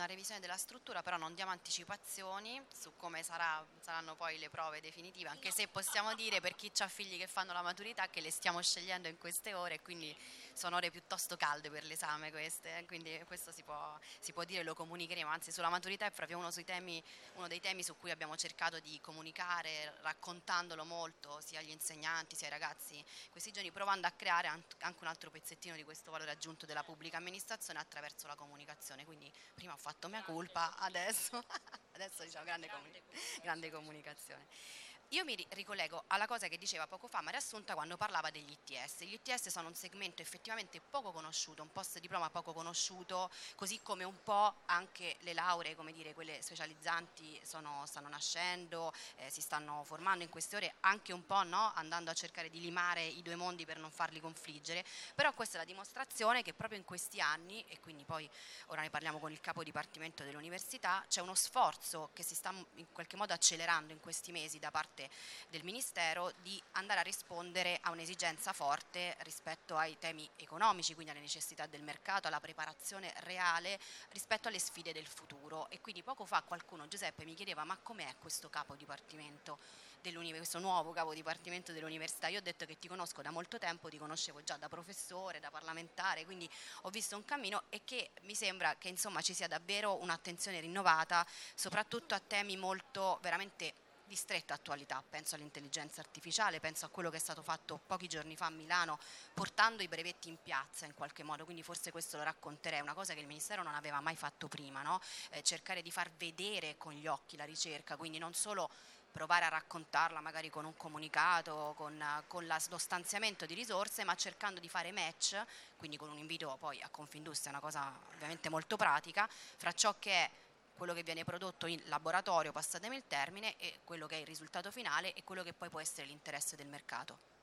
una revisione della struttura, però non diamo anticipazioni su come saranno poi le prove definitive, anche se possiamo dire per chi ha figli che fanno la maturità che le stiamo scegliendo in queste ore, quindi sono ore piuttosto calde per l'esame queste, quindi questo si può dire, lo comunicheremo, anzi sulla maturità è proprio uno dei temi su cui abbiamo cercato di comunicare, raccontandolo molto sia agli insegnanti sia ai ragazzi questi giorni, provando a creare anche un altro pezzettino di questo valore aggiunto della pubblica amministrazione attraverso la comunicazione. Quindi prima ho fatto mia colpa, adesso, adesso diciamo grande comunicazione. Io mi ricollego alla cosa che diceva poco fa Maria Assunta quando parlava degli ITS. Gli ITS sono un segmento effettivamente poco conosciuto, un post diploma poco conosciuto, così come un po' anche le lauree, come dire, quelle specializzanti stanno nascendo, si stanno formando in queste ore, anche un po', no? Andando a cercare di limare i due mondi per non farli confliggere, però questa è la dimostrazione che proprio in questi anni, e quindi poi ora ne parliamo con il capo dipartimento dell'università, c'è uno sforzo che si sta in qualche modo accelerando in questi mesi da parte del Ministero di andare a rispondere a un'esigenza forte rispetto ai temi economici, quindi alle necessità del mercato, alla preparazione reale rispetto alle sfide del futuro. E quindi poco fa qualcuno, Giuseppe, mi chiedeva ma com'è questo capo dipartimento questo nuovo capo dipartimento dell'università? Io ho detto che ti conosco da molto tempo, ti conoscevo già da professore, da parlamentare, quindi ho visto un cammino e che mi sembra che insomma ci sia davvero un'attenzione rinnovata soprattutto a temi molto veramente di stretta attualità, penso all'intelligenza artificiale, penso a quello che è stato fatto pochi giorni fa a Milano portando i brevetti in piazza in qualche modo, quindi forse questo lo racconterei, una cosa che il Ministero non aveva mai fatto prima, no? Cercare di far vedere con gli occhi la ricerca, quindi non solo provare a raccontarla magari con un comunicato, con lo stanziamento di risorse, ma cercando di fare match, quindi con un invito poi a Confindustria, una cosa ovviamente molto pratica, fra ciò che è quello che viene prodotto in laboratorio, passatemi il termine, e quello che è il risultato finale e quello che poi può essere l'interesse del mercato.